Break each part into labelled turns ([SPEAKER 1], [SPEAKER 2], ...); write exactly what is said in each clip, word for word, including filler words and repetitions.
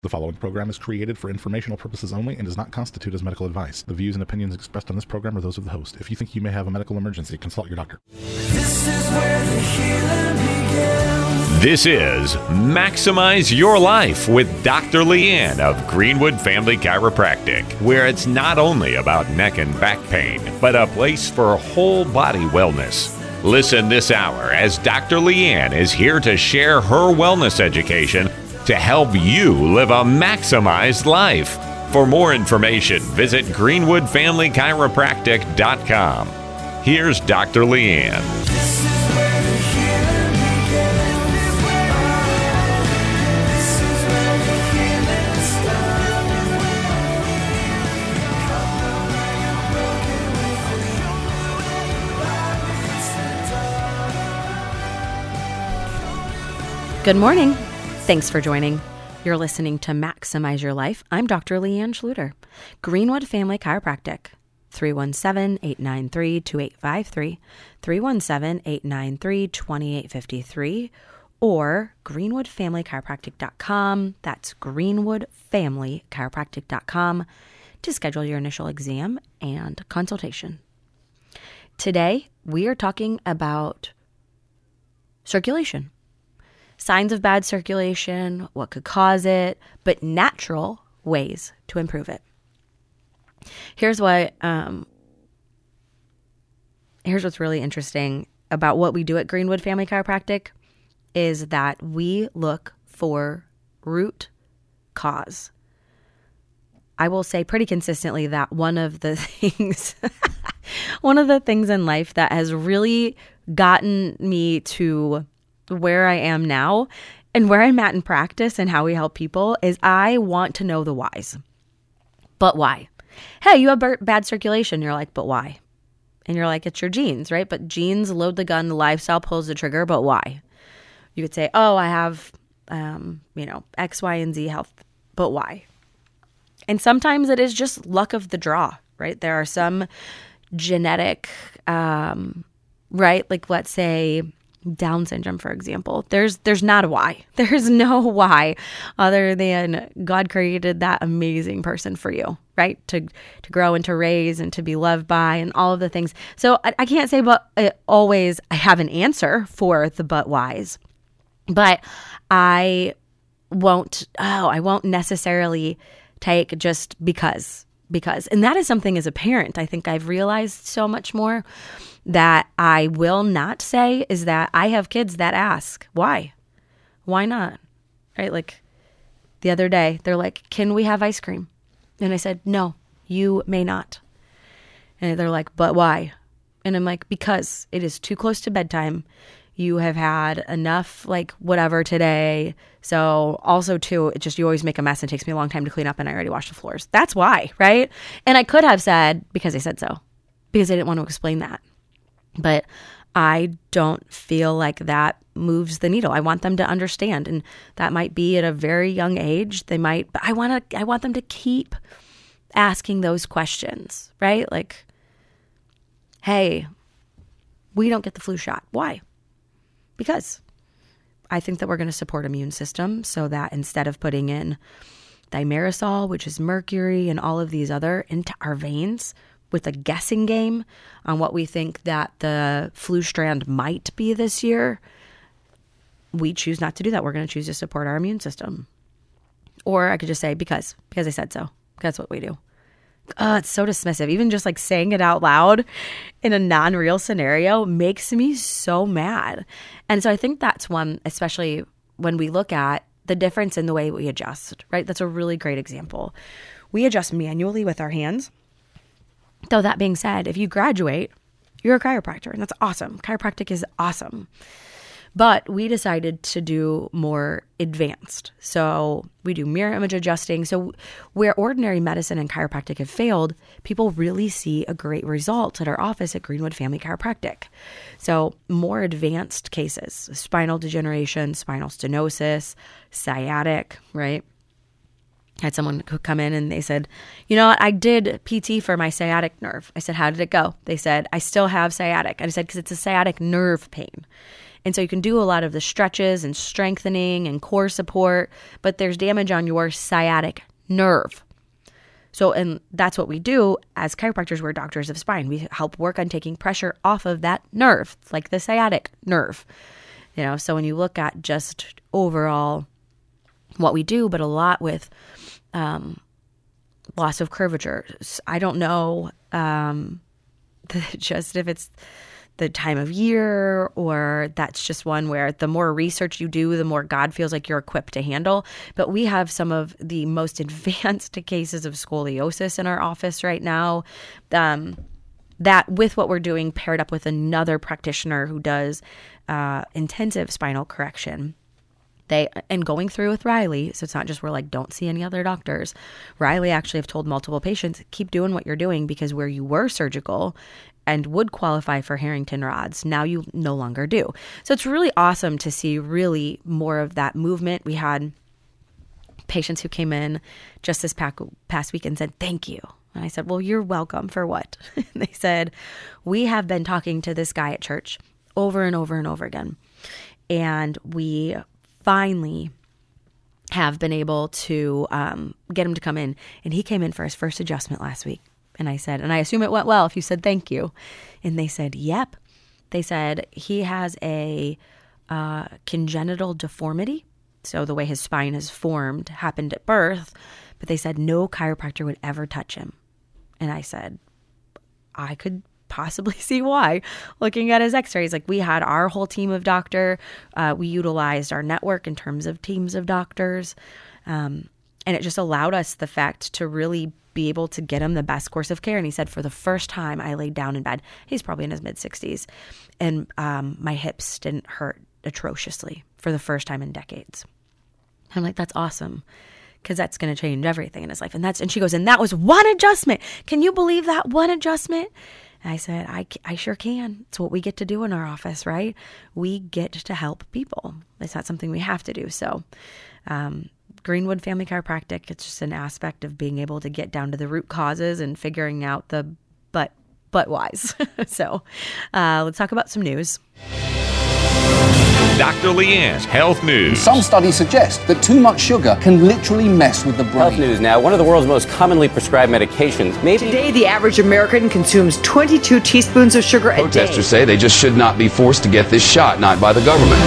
[SPEAKER 1] The following program is created for informational purposes only and does not constitute as medical advice. The views and opinions expressed on this program are those of the host. If you think you may have a medical emergency, consult your doctor.
[SPEAKER 2] This is where the healing begins.
[SPEAKER 3] This is Maximize Your Life with Doctor Leanne of Greenwood Family Chiropractic, where it's not only about neck and back pain, but a place for whole body wellness. Listen this hour as Doctor Leanne is here to share her wellness education to help you live a maximized life. For more information, visit greenwood family chiropractic dot com. Here's Doctor Leanne.
[SPEAKER 2] This is where the healing begins. This is where the healing starts. Come on, I am broken with you. It's the
[SPEAKER 4] Good morning. Thanks for joining. You're listening to Maximize Your Life. I'm Doctor Leanne Schluter, Greenwood Family Chiropractic, three one seven, eight nine three, two eight five three, three one seven, eight nine three, two eight five three, or greenwood family chiropractic dot com. That's greenwood family chiropractic dot com to schedule your initial exam and consultation. Today, we are talking about circulation. Signs of bad circulation, what could cause it, but natural ways to improve it. Here's what, um, here's what's really interesting about what we do at Greenwood Family Chiropractic is that we look for root cause. I will say pretty consistently that one of the things, one of the things in life that has really gotten me to where I am now and where I'm at in practice and how we help people is I want to know the whys. But why? Hey, you have b- bad circulation. You're like, but why? And you're like, it's your genes, right? But genes load the gun, the lifestyle pulls the trigger, but why? You could say, oh, I have, um, you know, X, Y, and Z health, but why? And sometimes it is just luck of the draw, right? There are some genetic, um, right? Like let's say Down syndrome, for example. There's there's not a why. There's no why other than God created that amazing person for you, right? To to grow and to raise and to be loved by and all of the things. So I, I can't say but uh, always I have an answer for the but whys. But I won't, oh, I won't necessarily take just because, because. And that is something as a parent, I think I've realized so much more that I will not say is that I have kids that ask, why? Why not? Right? Like the other day, they're like, can we have ice cream? And I said, no, you may not. And they're like, but why? And I'm like, because it is too close to bedtime. You have had enough, like whatever today. So also too, it just, you always make a mess and it takes me a long time to clean up and I already washed the floors. That's why, right? And I could have said, because I said so, because I didn't want to explain that. But I don't feel like that moves the needle. I want them to understand. And that might be at a very young age. They might, but I want to, I want them to keep asking those questions, right? Like, hey, we don't get the flu shot. Why? Because I think that we're going to support immune system so that instead of putting in thimerosal, which is mercury and all of these other into our veins, with a guessing game on what we think that the flu strand might be this year, we choose not to do that. We're going to choose to support our immune system. Or I could just say, because, because I said so. That's what we do. Oh, it's so dismissive. Even just like saying it out loud in a non-real scenario makes me so mad. And so I think that's one, especially when we look at the difference in the way we adjust, right? That's a really great example. We adjust manually with our hands. Though that being said, if you graduate, you're a chiropractor, and that's awesome. Chiropractic is awesome. But we decided to do more advanced. So we do mirror image adjusting. So where ordinary medicine and chiropractic have failed, people really see a great result at our office at Greenwood Family Chiropractic. So more advanced cases, spinal degeneration, spinal stenosis, sciatic, right? I had someone who come in and they said, you know what, I did P T for my sciatic nerve. I said, how did it go? They said, I still have sciatic. I said, because it's a sciatic nerve pain. And so you can do a lot of the stretches and strengthening and core support, but there's damage on your sciatic nerve. So, and that's what we do as chiropractors. We're doctors of spine. We help work on taking pressure off of that nerve, like the sciatic nerve. You know, so when you look at just overall what we do, but a lot with um, loss of curvature. I don't know um, just if it's the time of year or that's just one where the more research you do, the more God feels like you're equipped to handle. But we have some of the most advanced cases of scoliosis in our office right now. Um, that with what we're doing paired up with another practitioner who does uh, intensive spinal correction. They, and going through with Riley, so it's not just we're like, don't see any other doctors. Riley actually have told multiple patients, keep doing what you're doing because where you were surgical and would qualify for Harrington rods, now you no longer do. So it's really awesome to see really more of that movement. We had patients who came in just this past week and said, thank you. And I said, well, you're welcome for what? And they said, we have been talking to this guy at church over and over and over again. And we finally have been able to um, get him to come in. And he came in for his first adjustment last week. And I said, and I assume it went well if you said thank you. And they said, yep. They said he has a uh, congenital deformity. So the way his spine is formed happened at birth. But they said no chiropractor would ever touch him. And I said, I could possibly see why. Looking at his x-rays, like we had our whole team of doctor. Uh, we utilized our network in terms of teams of doctors. Um, and it just allowed us the fact to really be able to get him the best course of care. And he said, for the first time I laid down in bed, he's probably in his mid sixties, and um, my hips didn't hurt atrociously for the first time in decades. I'm like, that's awesome. Because that's going to change everything in his life. And that's, and she goes, and that was one adjustment. Can you believe that one adjustment? And I said, I, I sure can. It's what we get to do in our office, right? We get to help people. It's not something we have to do. So, um, Greenwood Family Chiropractic, it's just an aspect of being able to get down to the root causes and figuring out the but, but whys. So, uh, let's talk about some news.
[SPEAKER 3] Doctor Leanne's Health News.
[SPEAKER 5] Some studies suggest that too much sugar can literally mess with the brain.
[SPEAKER 6] Health News now, one of the world's most commonly prescribed medications. Maybe
[SPEAKER 7] today, the average American consumes twenty-two teaspoons of sugar a day.
[SPEAKER 8] Protesters say they just should not be forced to get this shot, not by the government.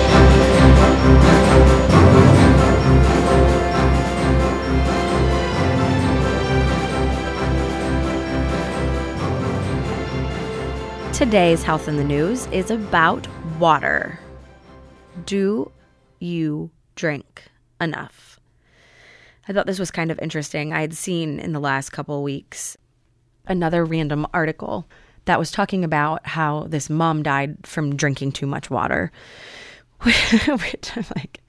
[SPEAKER 4] Today's Health in the News is about water. Do you drink enough? I thought this was kind of interesting. I had seen in the last couple of weeks another random article that was talking about how this mom died from drinking too much water. Which I'm like,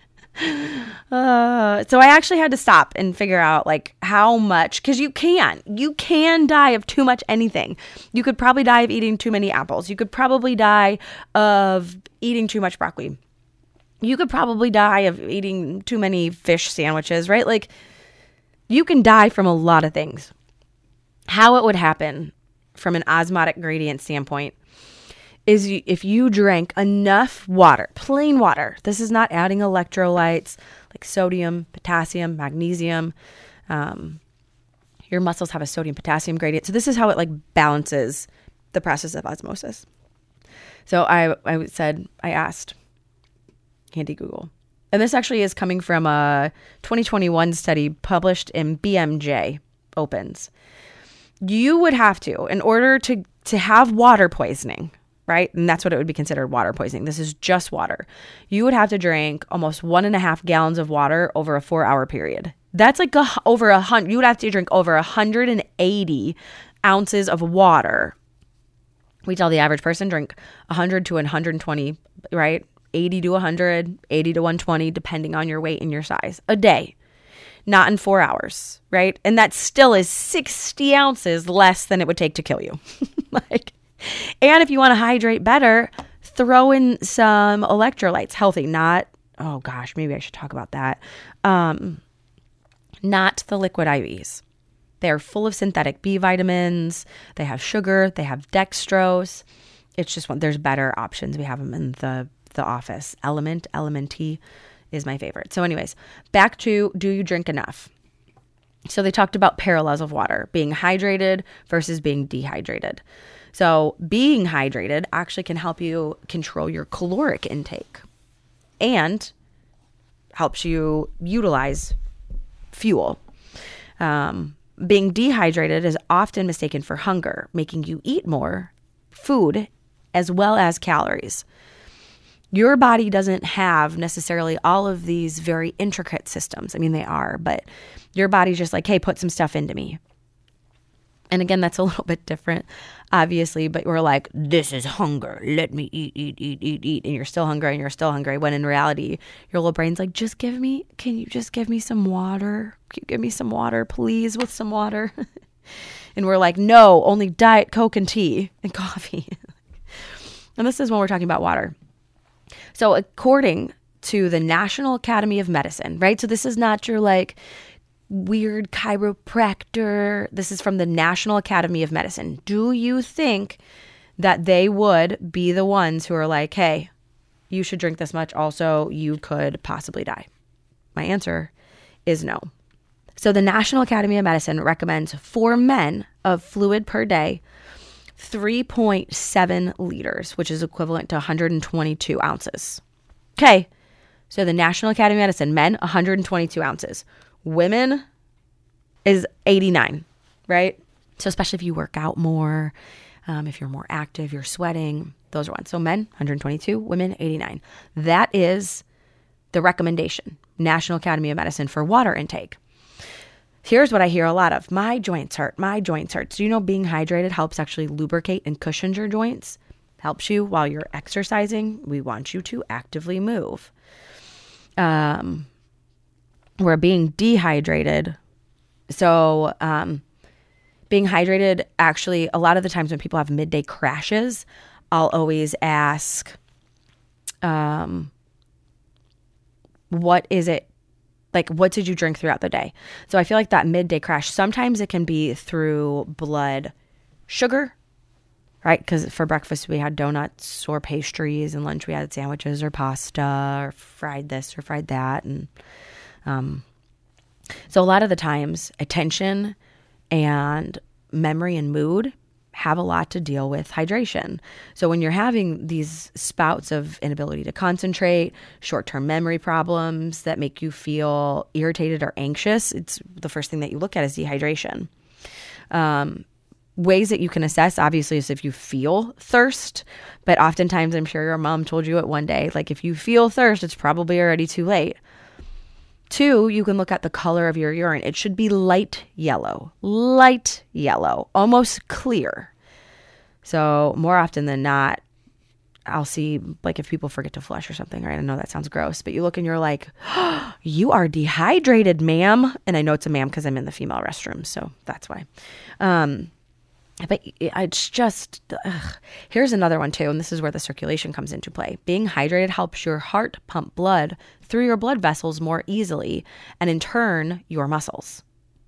[SPEAKER 4] uh, so I actually had to stop and figure out like how much, because you can, you can die of too much anything. You could probably die of eating too many apples. You could probably die of eating too much broccoli. You could probably die of eating too many fish sandwiches, right? Like you can die from a lot of things. How it would happen from an osmotic gradient standpoint is if you drank enough water, plain water. This is not adding electrolytes like sodium, potassium, magnesium. Um, your muscles have a sodium potassium gradient. So this is how it like balances the process of osmosis. So I, I said, I asked handy Google, and this actually is coming from a twenty twenty-one study published in B M J Opens. You would have to, in order to, to have water poisoning, right? And that's what it would be considered, water poisoning. This is just water. You would have to drink almost one and a half gallons of water over a four hour period. That's like a, over a hundred, you would have to drink over one hundred eighty ounces of water. We tell the average person drink one hundred to one hundred twenty, right? eighty to one hundred, eighty to one hundred twenty, depending on your weight and your size a day. Not in four hours, right? And that still is sixty ounces less than it would take to kill you. Like, and if you want to hydrate better, throw in some electrolytes, healthy, not, oh gosh, maybe I should talk about that. Um, not the liquid I Vs. They're full of synthetic B vitamins. They have sugar. They have dextrose. It's just one. There's better options. We have them in the, the office. Element, Element T is my favorite. So anyways, back to, do you drink enough? So they talked about parallels of water, being hydrated versus being dehydrated. So being hydrated actually can help you control your caloric intake and helps you utilize fuel. Um, being dehydrated is often mistaken for hunger, making you eat more food as well as calories. Your body doesn't have necessarily all of these very intricate systems. I mean, they are, but your body's just like, hey, put some stuff into me. And again, that's a little bit different, obviously, but we're like, this is hunger. Let me eat, eat, eat, eat, eat. And you're still hungry and you're still hungry. When in reality, your little brain's like, just give me, can you just give me some water? Can you give me some water, please, with some water? And we're like, no, only Diet Coke and tea and coffee. And this is when we're talking about water. So according to the National Academy of Medicine, right? So this is not your like weird chiropractor. This is from the National Academy of Medicine. Do you think that they would be the ones who are like, hey, you should drink this much. Also, you could possibly die? My answer is no. So the National Academy of Medicine recommends for men of fluid per day three point seven liters, which is equivalent to one hundred twenty-two ounces. Okay. So the National Academy of Medicine, men, one hundred twenty-two ounces. Women is eighty-nine, right? So especially if you work out more, um, if you're more active, you're sweating, those are ones. So men, one hundred twenty-two, women, eighty-nine. That is the recommendation, National Academy of Medicine, for water intake. Here's what I hear a lot of. My joints hurt. My joints hurt. So you know being hydrated helps actually lubricate and cushion your joints. Helps you while you're exercising. We want you to actively move. Um, we're being dehydrated. So um, being hydrated, actually, a lot of the times when people have midday crashes, I'll always ask, um, what is it? Like, what did you drink throughout the day? So I feel like that midday crash, sometimes it can be through blood sugar, right? Because for breakfast, we had donuts or pastries, and lunch, we had sandwiches or pasta or fried this or fried that. And um, so a lot of the times, attention and memory and mood have a lot to deal with hydration. So when you're having these spouts of inability to concentrate, short-term memory problems that make you feel irritated or anxious, it's the first thing that you look at is dehydration. Um, ways that you can assess, obviously, is if you feel thirst, but oftentimes I'm sure your mom told you it one day, like if you feel thirst, it's probably already too late. Two, you can look at the color of your urine. It should be light yellow, light yellow, almost clear. So more often than not, I'll see, like if people forget to flush or something, right? I know that sounds gross, but you look and you're like, oh, you are dehydrated, ma'am. And I know it's a ma'am because I'm in the female restroom, so that's why. Um, but it's just, ugh. Here's another one too, and this is where the circulation comes into play. Being hydrated helps your heart pump blood through your blood vessels more easily, and in turn, your muscles.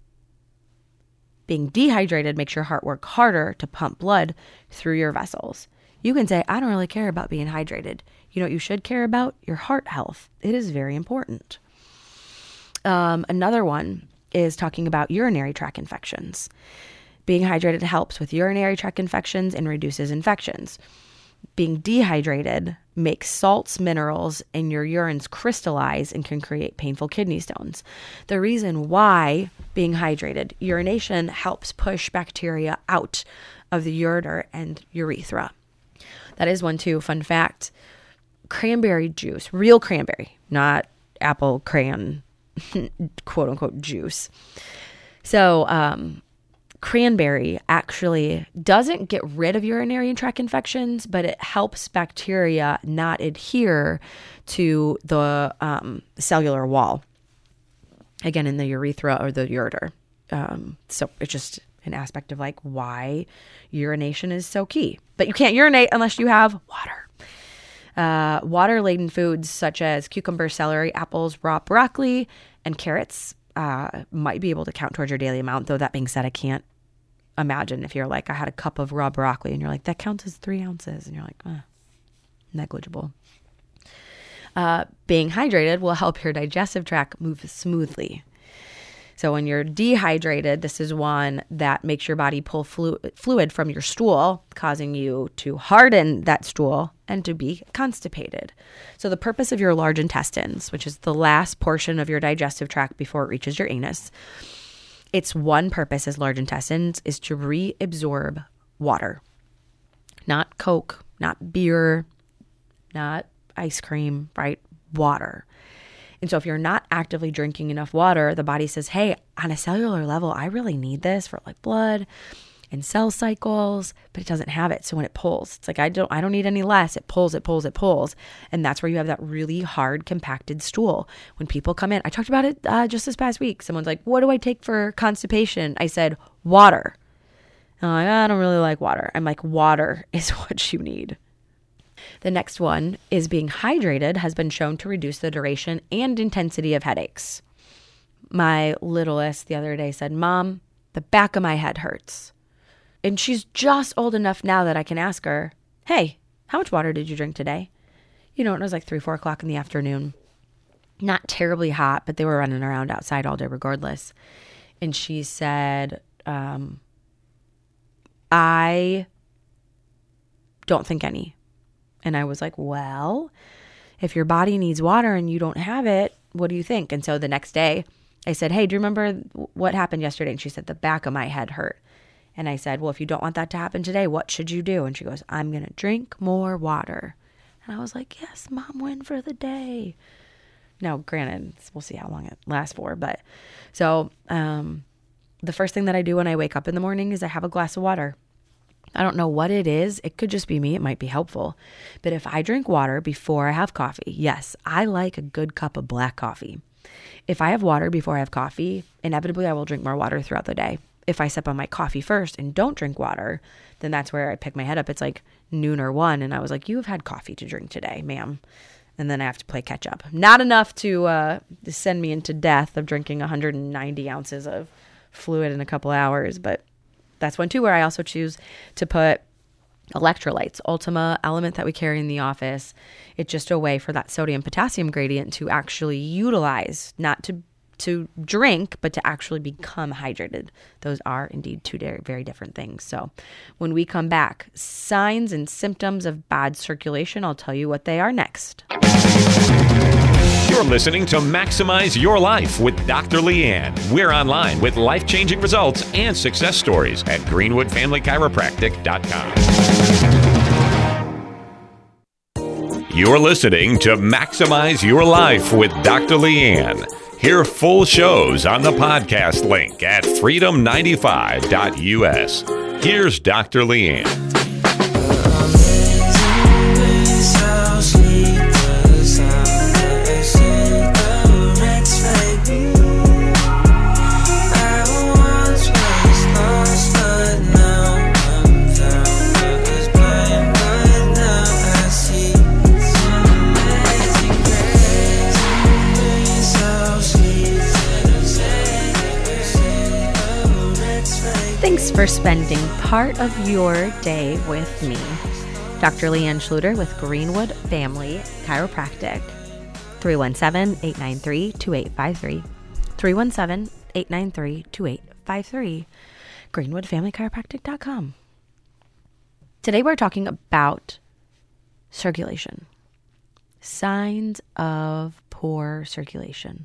[SPEAKER 4] Being dehydrated makes your heart work harder to pump blood through your vessels. You can say, I don't really care about being hydrated. You know what you should care about? Your heart health. It is very important. Um, another one is talking about urinary tract infections. Being hydrated helps with urinary tract infections and reduces infections. Being dehydrated makes salts, minerals in your urines crystallize and can create painful kidney stones. The reason why being hydrated, urination helps push bacteria out of the ureter and urethra. That is one too. Fun fact, cranberry juice, real cranberry, not apple cran, quote unquote juice. So, um, cranberry actually doesn't get rid of urinary tract infections, but it helps bacteria not adhere to the um, cellular wall, again, in the urethra or the ureter. Um, so it's just an aspect of like why urination is so key. But you can't urinate unless you have water. Uh, water-laden foods such as cucumber, celery, apples, raw broccoli, and carrots uh, might be able to count towards your daily amount. Though that being said, I can't imagine if you're like, I had a cup of raw broccoli and you're like, that counts as three ounces. And you're like, eh, negligible. Uh, being hydrated will help your digestive tract move smoothly. So when you're dehydrated, this is one that makes your body pull flu- fluid from your stool, causing you to harden that stool and to be constipated. So the purpose of your large intestines, which is the last portion of your digestive tract before it reaches your anus, its one purpose as large intestines is to reabsorb water. Not Coke, not beer, not ice cream, right? Water. And so if you're not actively drinking enough water, the body says, hey, on a cellular level, I really need this for like blood and cell cycles, but it doesn't have it. So when it pulls, it's like, I don't, I don't need any less. It pulls, it pulls, it pulls. And that's where you have that really hard compacted stool. When people come in, I talked about it uh, just this past week. Someone's like, what do I take for constipation? I said, water. And I'm like, I don't really like water. I'm like, water is what you need. The next one is being hydrated has been shown to reduce the duration and intensity of headaches. My littlest the other day said, Mom, the back of my head hurts. And she's just old enough now that I can ask her, hey, how much water did you drink today? You know, it was like three, four o'clock in the afternoon. Not terribly hot, but they were running around outside all day regardless. And she said, um, I don't think any. And I was like, well, if your body needs water and you don't have it, what do you think? And so the next day I said, hey, do you remember what happened yesterday? And she said, the back of my head hurt. And I said, well, if you don't want that to happen today, what should you do? And she goes, I'm going to drink more water. And I was like, yes, Mom, win for the day. Now, granted, we'll see how long it lasts for. But so um, the first thing that I do when I wake up in the morning is I have a glass of water. I don't know what it is. It could just be me. It might be helpful. But if I drink water before I have coffee, yes, I like a good cup of black coffee. If I have water before I have coffee, inevitably I will drink more water throughout the day. If I sip on my coffee first and don't drink water, then that's where I pick my head up. It's like noon or one. And I was like, you have had coffee to drink today, ma'am. And then I have to play catch up. Not enough to, uh, to send me into death of drinking one hundred ninety ounces of fluid in a couple hours, but that's one too, where I also choose to put electrolytes, Ultima element that we carry in the office. It's just a way for that sodium potassium gradient to actually utilize, not to to drink, but to actually become hydrated. Those are indeed two very different things. So when we come back, signs and symptoms of bad circulation, I'll tell you what they are next.
[SPEAKER 3] You're listening to Maximize Your Life with Doctor Leanne. We're online with life-changing results and success stories at greenwood family chiropractic dot com. You're listening to Maximize Your Life with Doctor Leanne. Hear full shows on the podcast link at freedom ninety-five dot U S. Here's Doctor Leanne.
[SPEAKER 4] Thanks for spending part of your day with me, Doctor Leanne Schluter with Greenwood Family Chiropractic. three one seven, eight nine three, two eight five three. three one seven, eight nine three, two eight five three. greenwood family chiropractic dot com. Today we're talking about circulation. Signs of poor circulation.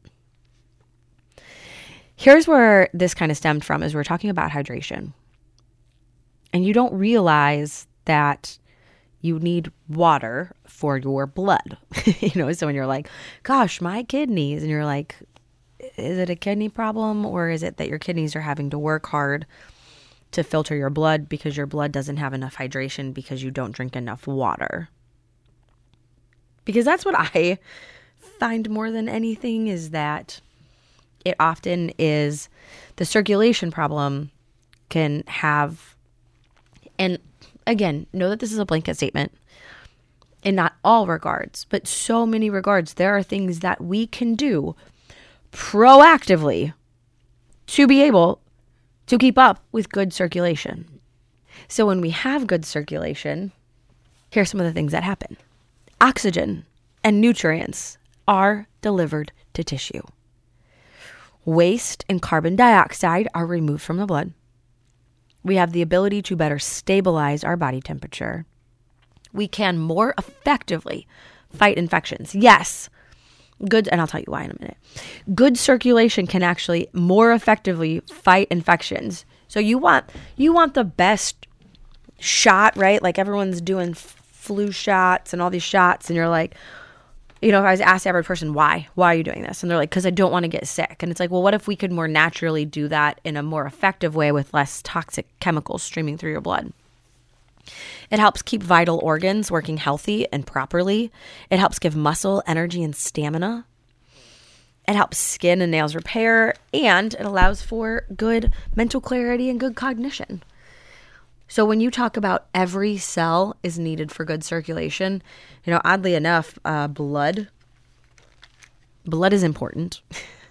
[SPEAKER 4] Here's where this kind of stemmed from, is we're talking about hydration. And you don't realize that you need water for your blood. You know, so when you're like, gosh, my kidneys, and you're like, is it a kidney problem, or is it that your kidneys are having to work hard to filter your blood because your blood doesn't have enough hydration because you don't drink enough water? Because that's what I find more than anything, is that it often is the circulation problem can have, and again, know that this is a blanket statement in not all regards, but so many regards. There are things that we can do proactively to be able to keep up with good circulation. So when we have good circulation, here's some of the things that happen. Oxygen and nutrients are delivered to tissue. Waste and carbon dioxide are removed from the blood. We have the ability to better stabilize our body temperature. We can more effectively fight infections. Yes, good, and I'll tell you why in a minute. Good circulation can actually more effectively fight infections. So you want you want the best shot, right? Like everyone's doing flu shots and all these shots, and you're like, you know, if I was asked every person, why? Why are you doing this? And they're like, because I don't want to get sick. And it's like, well, what if we could more naturally do that in a more effective way with less toxic chemicals streaming through your blood? It helps keep vital organs working healthy and properly. It helps give muscle energy and stamina. It helps skin and nails repair, and it allows for good mental clarity and good cognition. So when you talk about every cell is needed for good circulation, you know, oddly enough, uh, blood, blood is important.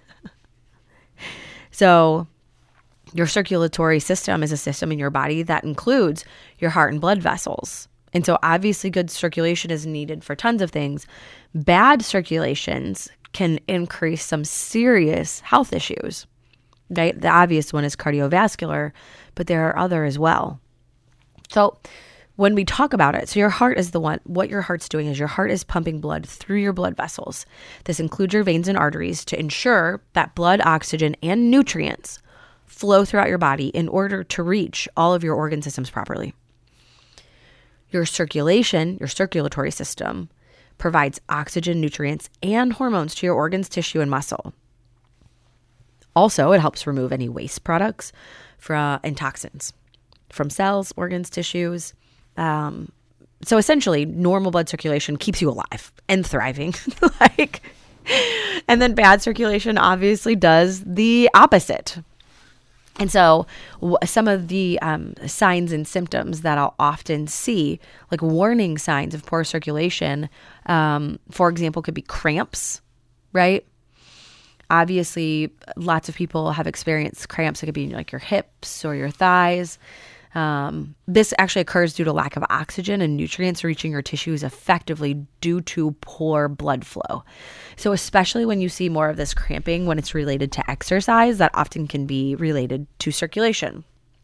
[SPEAKER 4] So your circulatory system is a system in your body that includes your heart and blood vessels. And so obviously good circulation is needed for tons of things. Bad circulations can increase some serious health issues, right? The obvious one is cardiovascular, but there are other as well. So when we talk about it, so your heart is the one, what your heart's doing is your heart is pumping blood through your blood vessels. This includes your veins and arteries to ensure that blood, oxygen, and nutrients flow throughout your body in order to reach all of your organ systems properly. Your circulation, your circulatory system, provides oxygen, nutrients, and hormones to your organs, tissue, and muscle. Also, it helps remove any waste products from, and toxins from cells, organs, tissues. Um, so essentially, normal blood circulation keeps you alive and thriving. like, and then bad circulation obviously does the opposite. And so w- some of the um, signs and symptoms that I'll often see, like warning signs of poor circulation, um, for example, could be cramps, right? Obviously, lots of people have experienced cramps. It could be in like your hips or your thighs. Um, this actually occurs due to lack of oxygen and nutrients reaching your tissues effectively due to poor blood flow. So especially when you see more of this cramping when it's related to exercise, that often can be related to circulation.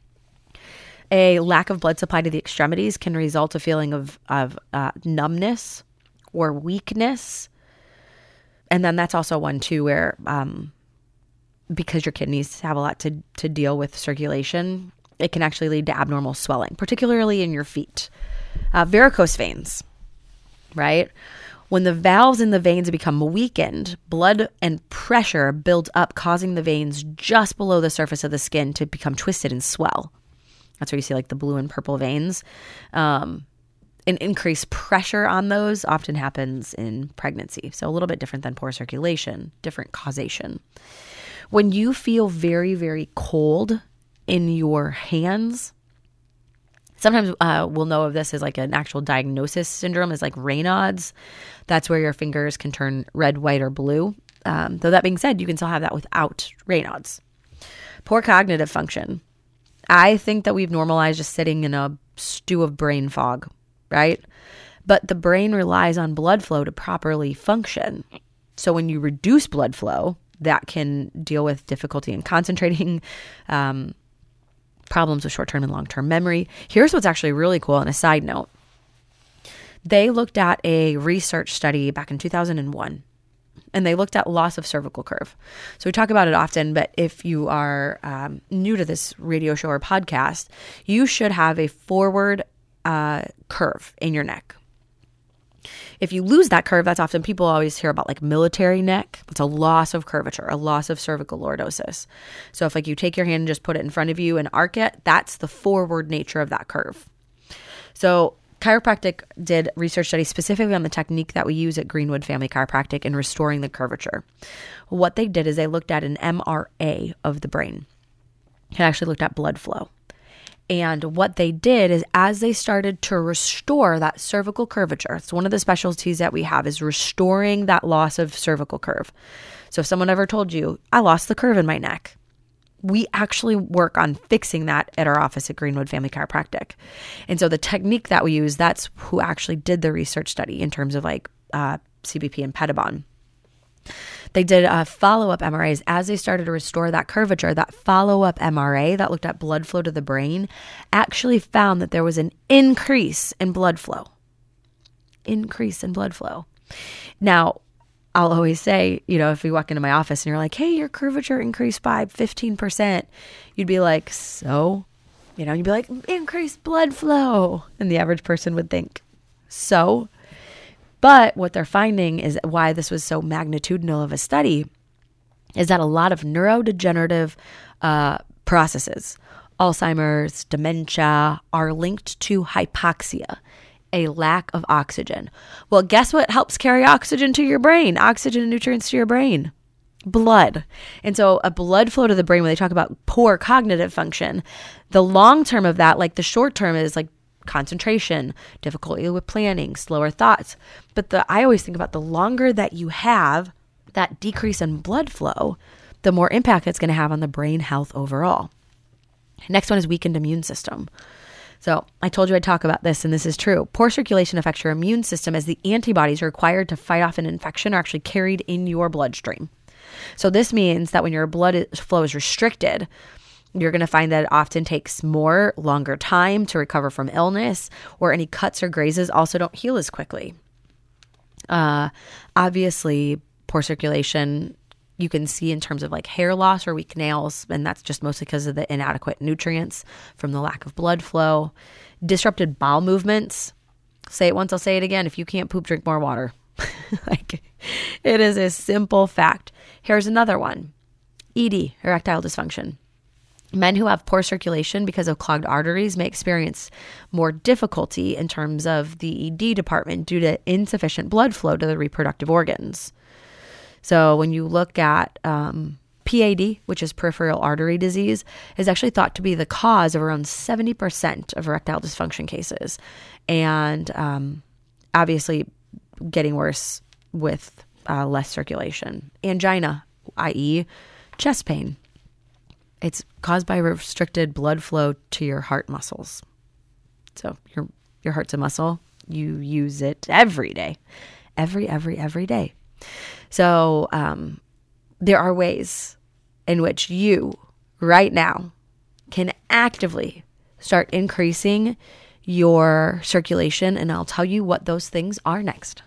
[SPEAKER 4] A lack of blood supply to the extremities can result a feeling of, of uh, numbness or weakness. And then that's also one too where um, because your kidneys have a lot to, to deal with circulation, it can actually lead to abnormal swelling, particularly in your feet. Uh, varicose veins, right? When the valves in the veins become weakened, blood and pressure builds up, causing the veins just below the surface of the skin to become twisted and swell. That's where you see like the blue and purple veins. Um, an increased pressure on those often happens in pregnancy. So a little bit different than poor circulation, different causation. When you feel very, very cold in your hands, sometimes uh, we'll know of this as like an actual diagnosis syndrome, is like Raynaud's. That's where your fingers can turn red, white, or blue. Um, though that being said, you can still have that without Raynaud's. Poor cognitive function. I think that we've normalized just sitting in a stew of brain fog, right? But the brain relies on blood flow to properly function. So when you reduce blood flow, that can deal with difficulty in concentrating, um, problems with short-term and long-term memory. Here's what's actually really cool on a side note. They looked at a research study back in two thousand one, and they looked at loss of cervical curve. So we talk about it often, but if you are um, new to this radio show or podcast, you should have a forward uh, curve in your neck. If you lose that curve, that's often, people always hear about like military neck. It's a loss of curvature, a loss of cervical lordosis. So if like you take your hand and just put it in front of you and arc it, that's the forward nature of that curve. So chiropractic did research studies specifically on the technique that we use at Greenwood Family Chiropractic in restoring the curvature. What they did is they looked at an M R I of the brain. It actually looked at blood flow. And what they did is as they started to restore that cervical curvature, it's one of the specialties that we have is restoring that loss of cervical curve. So if someone ever told you, I lost the curve in my neck, we actually work on fixing that at our office at Greenwood Family Chiropractic. And so the technique that we use, that's who actually did the research study in terms of like uh, C B P and Pedibon. They did uh, follow-up M R As as they started to restore that curvature. That follow-up M R A that looked at blood flow to the brain actually found that there was an increase in blood flow. Increase in blood flow. Now, I'll always say, you know, if you walk into my office and you're like, hey, your curvature increased by fifteen percent, you'd be like, so? You know, you'd be like, increased blood flow. And the average person would think, so? But what they're finding is why this was so magnitudinal of a study is that a lot of neurodegenerative uh, processes, Alzheimer's, dementia, are linked to hypoxia, a lack of oxygen. Well, guess what helps carry oxygen to your brain? Oxygen and nutrients to your brain. Blood. And so a blood flow to the brain, when they talk about poor cognitive function, the long term of that, like the short term is like concentration, difficulty with planning, slower thoughts. But the I always think about the longer that you have that decrease in blood flow, the more impact it's going to have on the brain health overall. Next one is weakened immune system. So I told you I'd talk about this, and this is true. Poor circulation affects your immune system as the antibodies required to fight off an infection are actually carried in your bloodstream. So this means that when your blood flow is restricted, you're going to find that it often takes more, longer time to recover from illness, or any cuts or grazes also don't heal as quickly. Uh, obviously, poor circulation you can see in terms of like hair loss or weak nails, and that's just mostly because of the inadequate nutrients from the lack of blood flow. Disrupted bowel movements. Say it once, I'll say it again. If you can't poop, drink more water. Like, it is a simple fact. Here's another one. E D, erectile dysfunction. Men who have poor circulation because of clogged arteries may experience more difficulty in terms of the E D department due to insufficient blood flow to the reproductive organs. So when you look at um, P A D, which is peripheral artery disease, is actually thought to be the cause of around seventy percent of erectile dysfunction cases. And um, obviously getting worse with uh, less circulation. Angina, that is chest pain. It's caused by restricted blood flow to your heart muscles. So your your heart's a muscle. You use it every day. Every, every, every day. So um, there are ways in which you, right now, can actively start increasing your circulation, and I'll tell you what those things are next.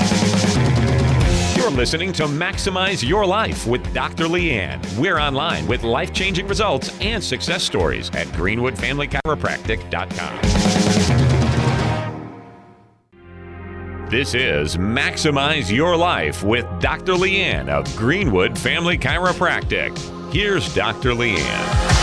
[SPEAKER 3] You're listening to Maximize Your Life with Doctor Leanne. We're online with life-changing results and success stories at greenwood family chiropractic dot com. This is Maximize Your Life with Doctor Leanne of Greenwood Family Chiropractic. Here's Doctor Leanne.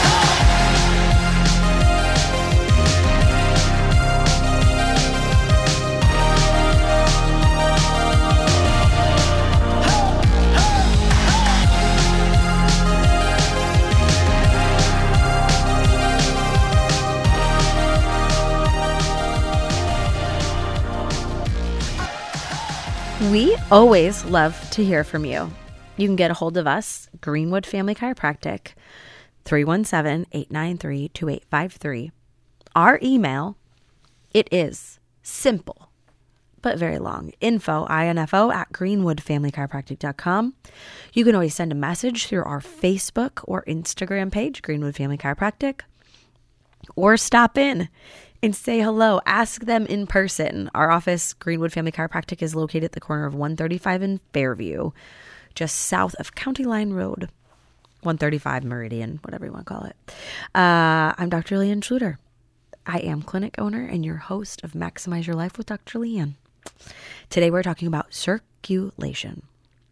[SPEAKER 4] We always love to hear from you. You can get a hold of us, Greenwood Family Chiropractic, three one seven, eight nine three, two eight five three. Our email, it is simple, but very long. Info, I-N-F-O, at greenwood family chiropractic dot com. You can always send a message through our Facebook or Instagram page, Greenwood Family Chiropractic, or stop in and say hello. Ask them in person. Our office, Greenwood Family Chiropractic, is located at the corner of one thirty-five and Fairview, just south of County Line Road, one thirty-five Meridian, whatever you want to call it. Uh, I'm Doctor Leanne Schluter. I am clinic owner and your host of Maximize Your Life with Doctor Leanne. Today we're talking about circulation.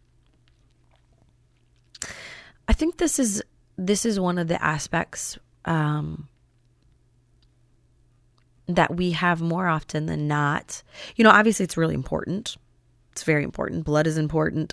[SPEAKER 4] I think this is this is one of the aspects um, that we have more often than not. You know, obviously it's really important. It's very important. Blood is important.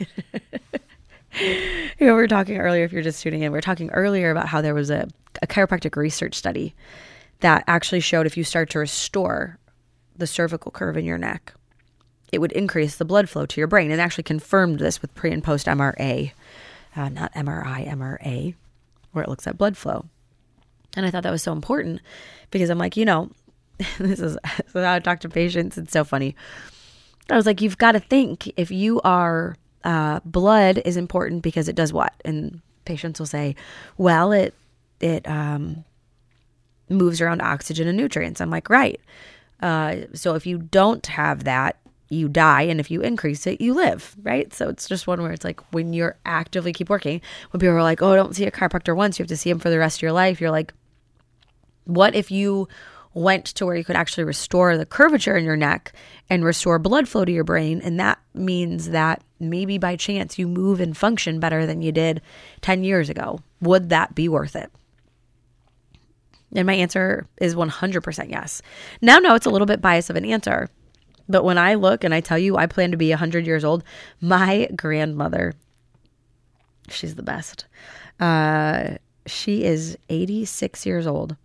[SPEAKER 4] You know, we were talking earlier, if you're just tuning in, we were talking earlier about how there was a, a chiropractic research study that actually showed if you start to restore the cervical curve in your neck, it would increase the blood flow to your brain. And actually confirmed this with pre and post M R A, uh, not M R I, M R A, where it looks at blood flow. And I thought that was so important because I'm like, you know, this is how I talk to patients. It's so funny. I was like, you've got to think if you are, uh, blood is important because it does what? And patients will say, well, it, it, um, moves around oxygen and nutrients. I'm like, right. Uh, so if you don't have that, you die. And if you increase it, you live, right? So it's just one where it's like when you're actively keep working, when people are like, oh, don't see a chiropractor once, you have to see him for the rest of your life. You're like, what if you went to where you could actually restore the curvature in your neck and restore blood flow to your brain? And that means that maybe by chance you move and function better than you did ten years ago. Would that be worth it? And my answer is one hundred percent yes. Now, no, it's a little bit biased of an answer. But when I look and I tell you I plan to be one hundred years old, my grandmother, she's the best. Uh, she is eighty-six years old.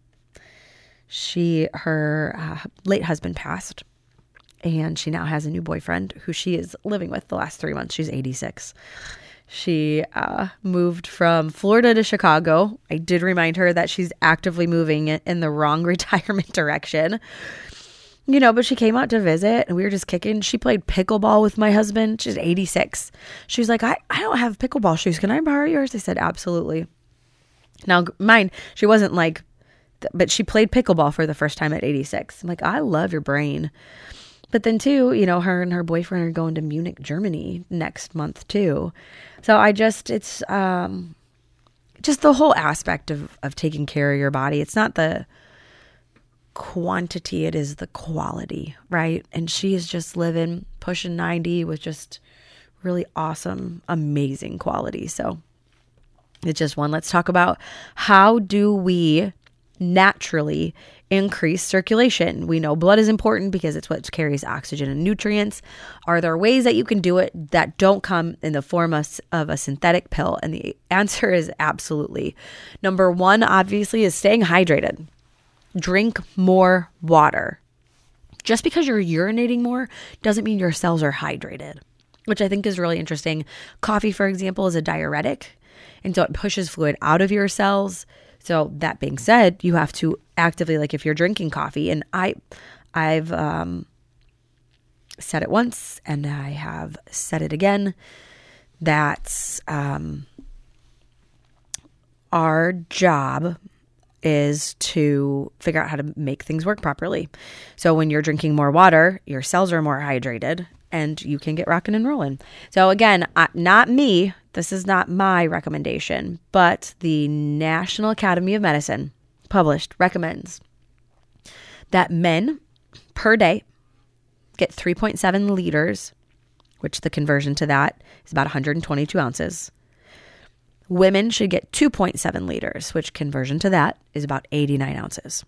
[SPEAKER 4] She, her uh, late husband passed, and she now has a new boyfriend who she is living with the last three months. She's eighty-six. She uh, moved from Florida to Chicago. I did remind her that she's actively moving in the wrong retirement direction. You know, but she came out to visit and we were just kicking. She played pickleball with my husband. She's eighty-six. She was like, I, I don't have pickleball shoes. Can I borrow yours? I said, absolutely. Now, mine, she wasn't like, but she played pickleball for the first time at eighty-six. I'm like, I love your brain. But then too, you know, her and her boyfriend are going to Munich, Germany next month too. So I just, it's um, just the whole aspect of, of taking care of your body. It's not the quantity, it is the quality, right? And she is just living, pushing ninety with just really awesome, amazing quality. So it's just one. Let's talk about how do we naturally increase circulation. We know blood is important because it's what carries oxygen and nutrients. Are there ways that you can do it that don't come in the form of, of a synthetic pill? And the answer is absolutely. Number one, obviously, is staying hydrated. Drink more water. Just because you're urinating more doesn't mean your cells are hydrated, which I think is really interesting. Coffee, for example, is a diuretic, and so it pushes fluid out of your cells. So that being said, you have to actively, like if you're drinking coffee, and I, I've um, said it once and I have said it again, that um, our job is to figure out how to make things work properly. So when you're drinking more water, your cells are more hydrated and you can get rocking and rolling. So again, uh, not me. This is not my recommendation, but the National Academy of Medicine published recommends that men per day get three point seven liters, which the conversion to that is about one hundred twenty-two ounces. Women should get two point seven liters, which conversion to that is about eighty-nine ounces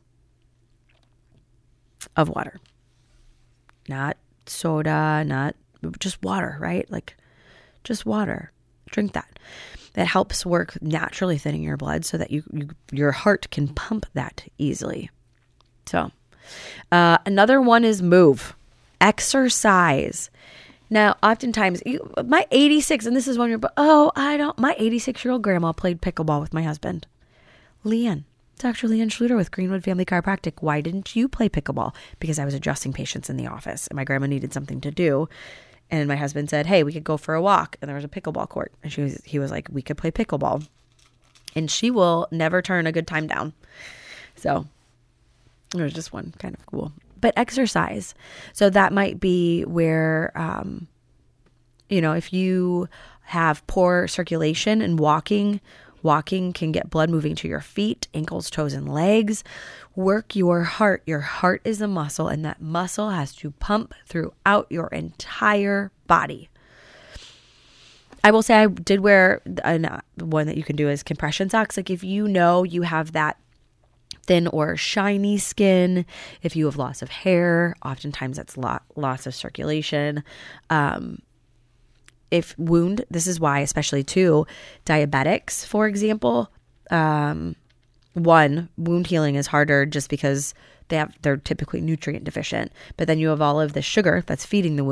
[SPEAKER 4] of water. Not soda, not just water, right? Like just water. Drink that. That helps work naturally thinning your blood so that you, you your heart can pump that easily. So uh, another one is move. Exercise. Now, oftentimes, you, my eighty-six, and this is when you're, oh, I don't, my eighty-six-year-old grandma played pickleball with my husband. Leanne, Doctor Leanne Schluter with Greenwood Family Chiropractic. Why didn't you play pickleball? Because I was adjusting patients in the office, and my grandma needed something to do. And my husband said, hey, we could go for a walk. And there was a pickleball court. And she was, he was like, we could play pickleball. And she will never turn a good time down. So it was just one kind of cool. But exercise. So that might be where, um, you know, if you have poor circulation and walking, walking can get blood moving to your feet, ankles, toes, and legs. Work your heart. Your heart is a muscle, and that muscle has to pump throughout your entire body. I will say I did wear an, one that you can do is compression socks. Like if you know you have that thin or shiny skin, if you have loss of hair, oftentimes that's lot, loss of circulation. Um, if wound, this is why, especially too, diabetics, for example, um, one, wound healing is harder just because they have, they're typically nutrient deficient, but then you have all of the sugar that's feeding the wound.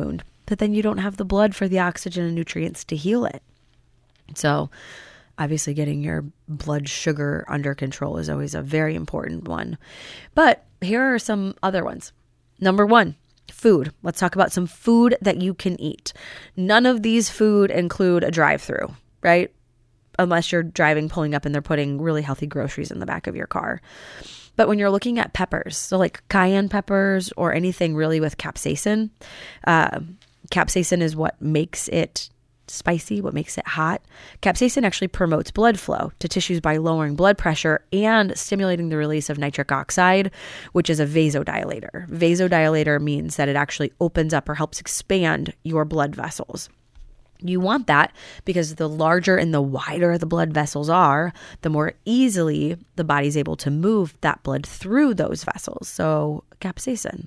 [SPEAKER 4] but then you don't have the blood for the oxygen and nutrients to heal it. So obviously getting your blood sugar under control is always a very important one. But here are some other ones. Number one, food. Let's talk about some food that you can eat. None of these food include a drive-through, right? Unless you're driving, pulling up, and they're putting really healthy groceries in the back of your car. But when you're looking at peppers, so like cayenne peppers or anything really with capsaicin, uh, capsaicin is what makes it spicy, what makes it hot. Capsaicin actually promotes blood flow to tissues by lowering blood pressure and stimulating the release of nitric oxide, which is a vasodilator. Vasodilator means that it actually opens up or helps expand your blood vessels. You want that because the larger and the wider the blood vessels are, the more easily the body's able to move that blood through those vessels. So capsaicin.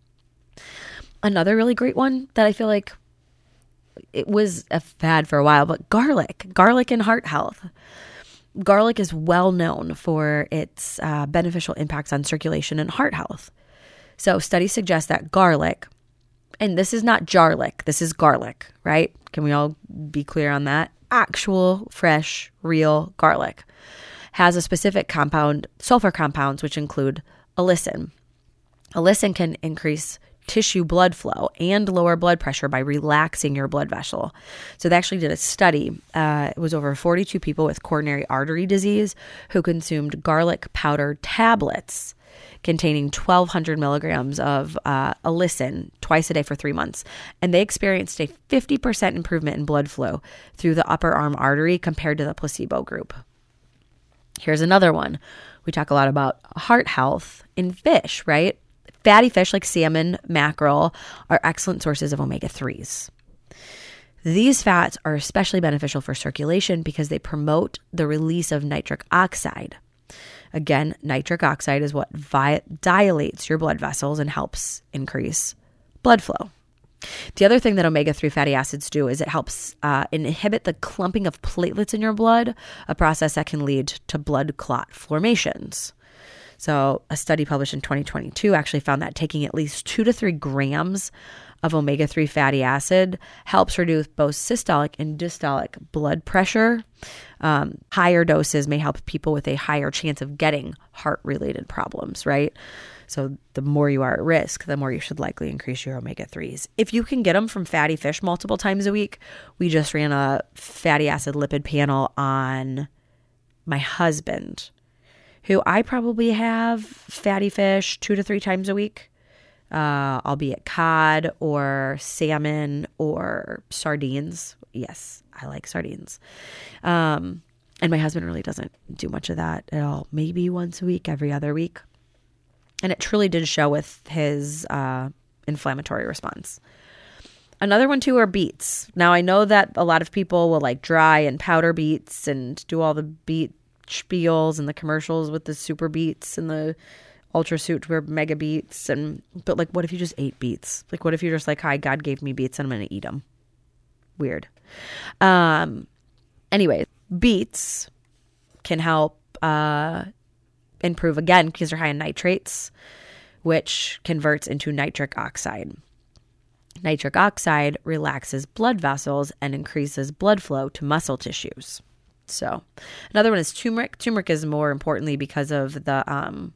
[SPEAKER 4] Another really great one that I feel like it was a fad for a while, but garlic, garlic and heart health. Garlic is well known for its uh, beneficial impacts on circulation and heart health. So studies suggest that garlic, and this is not jarlic, this is garlic, right? Can we all be clear on that? Actual, fresh, real garlic has a specific compound, sulfur compounds, which include allicin. Allicin can increase tissue blood flow and lower blood pressure by relaxing your blood vessel. So they actually did a study. Uh, it was over forty-two people with coronary artery disease who consumed garlic powder tablets containing twelve hundred milligrams of uh, allicin twice a day for three months. And they experienced a fifty percent improvement in blood flow through the upper arm artery compared to the placebo group. Here's another one. We talk a lot about heart health in fish, right? Fatty fish like salmon, mackerel are excellent sources of omega threes. These fats are especially beneficial for circulation because they promote the release of nitric oxide. Again, nitric oxide is what vi- dilates your blood vessels and helps increase blood flow. The other thing that omega three fatty acids do is it helps uh, inhibit the clumping of platelets in your blood, a process that can lead to blood clot formations. So a study published in twenty twenty-two actually found that taking at least two to three grams of omega three fatty acid helps reduce both systolic and diastolic blood pressure. Um, higher doses may help people with a higher chance of getting heart-related problems, right? So the more you are at risk, the more you should likely increase your omega threes. If you can get them from fatty fish multiple times a week, we just ran a fatty acid lipid panel on my husband, who I probably have fatty fish two to three times a week, uh, albeit cod or salmon or sardines. Yes, I like sardines. Um, and my husband really doesn't do much of that at all. Maybe once a week, every other week. And it truly did show with his uh, inflammatory response. Another one too are beets. Now I know that a lot of people will like dry and powder beets and do all the beet spiels and the commercials with the super beets and the ultra super mega beets, and but like what if you just ate beets? Like what if you're just like, hi, God gave me beets and I'm gonna eat them? Weird. Um anyway, beets can help uh improve again because they're high in nitrates, which converts into nitric oxide. Nitric oxide relaxes blood vessels and increases blood flow to muscle tissues. So another one is turmeric. Turmeric is more importantly because of the, um,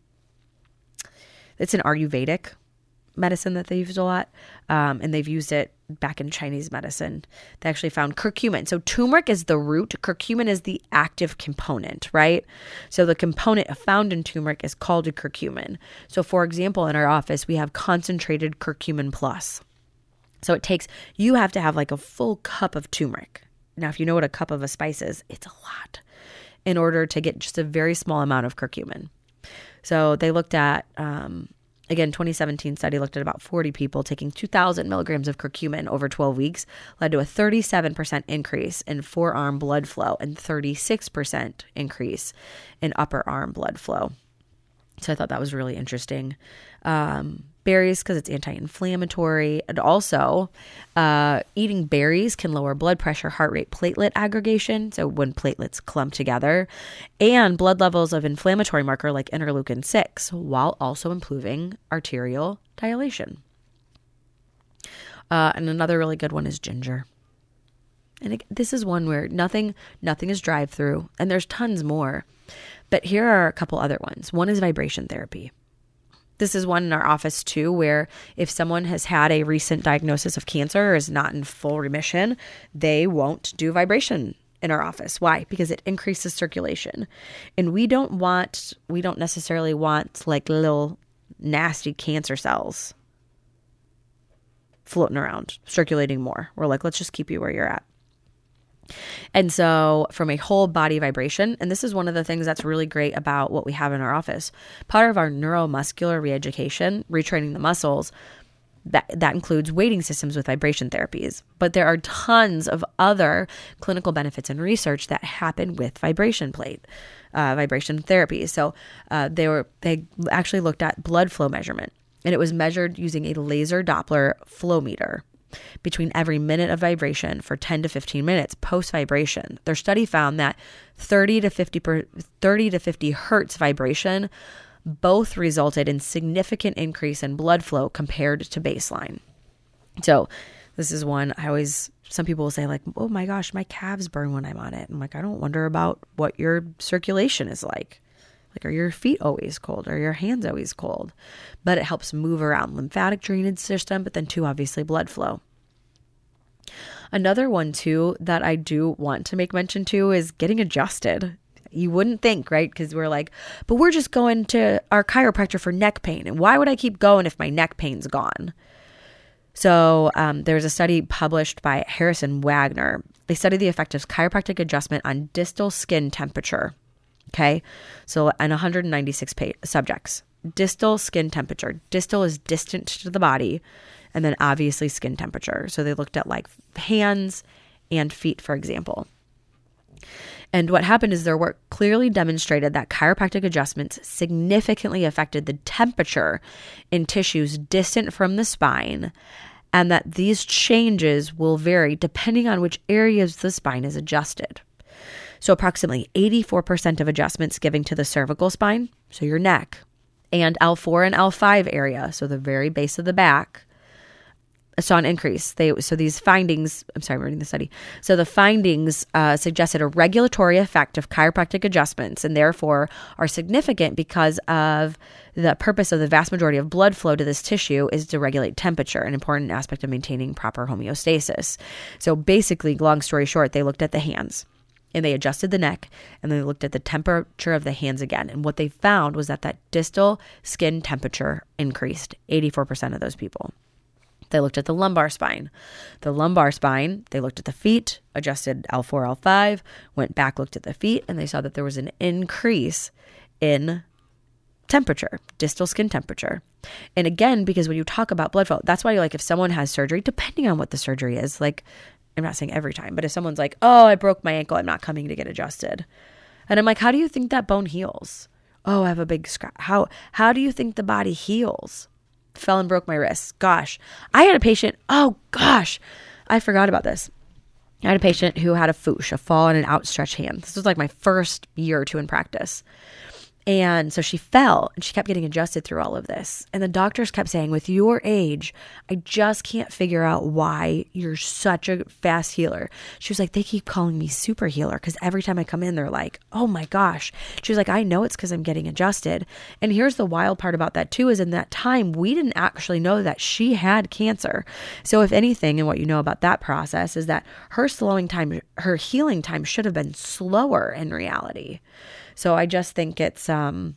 [SPEAKER 4] it's an Ayurvedic medicine that they use a lot. Um, and they've used it back in Chinese medicine. They actually found curcumin. So turmeric is the root. Curcumin is the active component, right? So the component found in turmeric is called a curcumin. So for example, in our office, we have concentrated curcumin plus. So it takes, you have to have like a full cup of turmeric. Now, if you know what a cup of a spice is, it's a lot in order to get just a very small amount of curcumin. So they looked at, um, again, twenty seventeen study looked at about forty people taking two thousand milligrams of curcumin over twelve weeks, led to a thirty-seven percent increase in forearm blood flow and thirty-six percent increase in upper arm blood flow. So I thought that was really interesting. Um, berries, because it's anti-inflammatory. And also, uh, eating berries can lower blood pressure, heart rate, platelet aggregation. So when platelets clump together, and blood levels of inflammatory marker like interleukin six, while also improving arterial dilation. Uh, and another really good one is ginger. And it, this is one where nothing, nothing is drive-through, and there's tons more. But here are a couple other ones. One is vibration therapy. This is one in our office too, where if someone has had a recent diagnosis of cancer or is not in full remission, they won't do vibration in our office. Why? Because it increases circulation. And we don't want, we don't necessarily want like little nasty cancer cells floating around, circulating more. We're like, let's just keep you where you're at. And so from a whole body vibration, and this is one of the things that's really great about what we have in our office, part of our neuromuscular reeducation, retraining the muscles, that, that includes weighting systems with vibration therapies. But there are tons of other clinical benefits and research that happen with vibration plate, uh, vibration therapy. So uh, they were they actually looked at blood flow measurement, and it was measured using a laser Doppler flow meter between every minute of vibration for ten to fifteen minutes post vibration. Their study found that thirty to fifty per, thirty to fifty hertz vibration both resulted in significant increase in blood flow compared to baseline. So this is one I always, some people will say like, oh my gosh, my calves burn when I'm on it. I'm like, I don't wonder about what your circulation is like. Like, are your feet always cold? Are your hands always cold? But it helps move around lymphatic drainage system, but then too, obviously, blood flow. Another one too that I do want to make mention to is getting adjusted. You wouldn't think, right? Because we're like, but we're just going to our chiropractor for neck pain. And why would I keep going if my neck pain's gone? So um, there's a study published by Harrison Wagner. They studied the effect of chiropractic adjustment on distal skin temperature. Okay, so and one hundred ninety-six pa- subjects. Distal skin temperature. Distal is distant to the body, and then obviously skin temperature. So they looked at like hands and feet, for example. And what happened is their work clearly demonstrated that chiropractic adjustments significantly affected the temperature in tissues distant from the spine, and that these changes will vary depending on which areas the spine is adjusted. So approximately eighty-four percent of adjustments given to the cervical spine, so your neck, and L four and L five area, so the very base of the back, saw an increase. They So these findings, I'm sorry, I'm reading the study. So the findings uh, suggested a regulatory effect of chiropractic adjustments and therefore are significant because of the purpose of the vast majority of blood flow to this tissue is to regulate temperature, an important aspect of maintaining proper homeostasis. So basically, long story short, they looked at the hands. And they adjusted the neck, and they looked at the temperature of the hands again. And what they found was that that distal skin temperature increased, eighty-four percent of those people. They looked at the lumbar spine. The lumbar spine, they looked at the feet, adjusted L four, L five, went back, looked at the feet, and they saw that there was an increase in temperature, distal skin temperature. And again, because when you talk about blood flow, that's why like if someone has surgery, depending on what the surgery is, like I'm not saying every time, but if someone's like, oh, I broke my ankle, I'm not coming to get adjusted. And I'm like, how do you think that bone heals? Oh, I have a big scratch. How, how do you think the body heals? Fell and broke my wrist. Gosh, I had a patient. Oh gosh, I forgot about this. I had a patient who had a foosh, a fall and an outstretched hand. This was like my first year or two in practice. And so she fell and she kept getting adjusted through all of this. And the doctors kept saying, with your age, I just can't figure out why you're such a fast healer. She was like, they keep calling me super healer because every time I come in, they're like, oh my gosh. She was like, I know it's because I'm getting adjusted. And here's the wild part about that too, is in that time, we didn't actually know that she had cancer. So if anything, and what you know about that process is that her slowing time, her healing time should have been slower in reality. So I just think it's, um,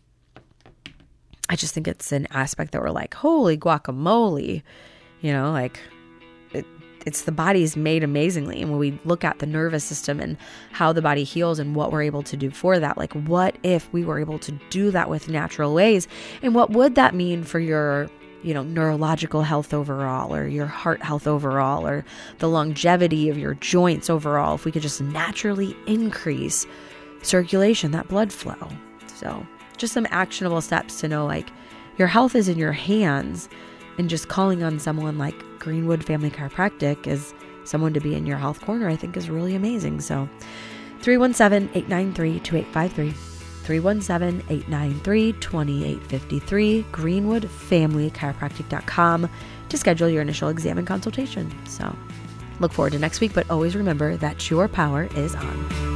[SPEAKER 4] I just think it's an aspect that we're like, holy guacamole, you know, like it, it's the body's made amazingly. And when we look at the nervous system and how the body heals and what we're able to do for that, like what if we were able to do that with natural ways? And what would that mean for your, you know, neurological health overall, or your heart health overall, or the longevity of your joints overall, if we could just naturally increase circulation, that blood flow. So just some actionable steps to know, like, your health is in your hands, and just calling on someone like Greenwood Family Chiropractic as someone to be in your health corner, I think is really amazing. So three one seven, eight nine three, two eight five three, three one seven, eight nine three, two eight five three, greenwood family chiropractic dot com. to schedule your initial exam and consultation. So look forward to next week, but always remember that your power is on.